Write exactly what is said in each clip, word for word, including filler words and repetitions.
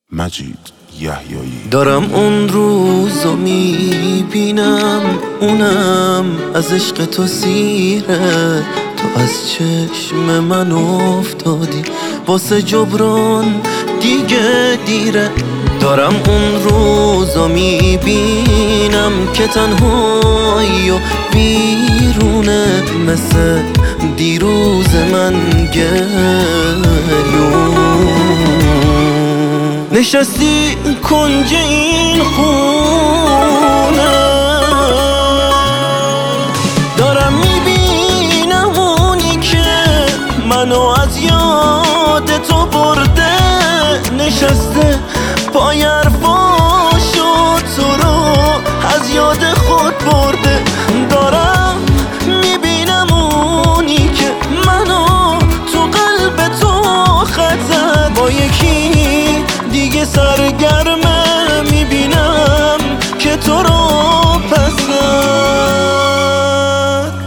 مجید یحیایی. دارم اون روزو میبینم، اونم از عشق تو سیره. تو از چشم من افتادی، واسه جبران دیگه دیره. دارم اون روزو میبینم که تنهایی و ویرونه، مثل دیروز من گریون. نشستی کنج این خونه، دارم میبینم اونی که منو از یاد تو برده. نشسته پای حرفاشو، تو رو از یاد خود برده. دارم میبینم اونی که منو تو قلب تو خط زد، با یکی دیگه سرگرمه. میبینم که تو رو پس زد.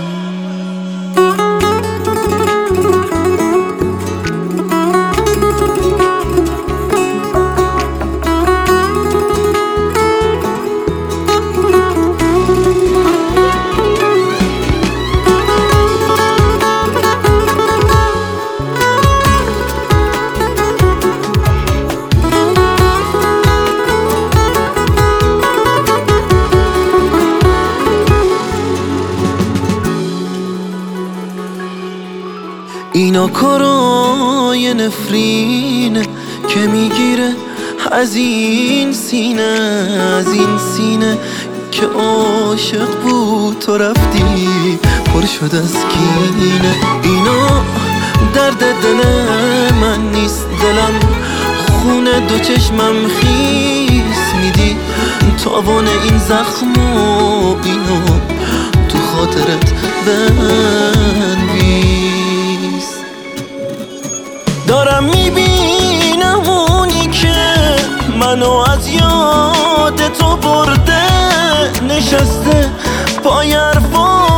اینا کارای نفرینه که میگیره از این سینه، از این سینه که عاشق بود تو رفتی، پر شد از کینه. اینا درد دل من نیست، دلم خونه دو چشمم خیس میدی. تاوان این زخم و اینو تو خاطرت بنویس. دارم میبینم اونی که منو از یاد تو برده. نشسته پای حرفا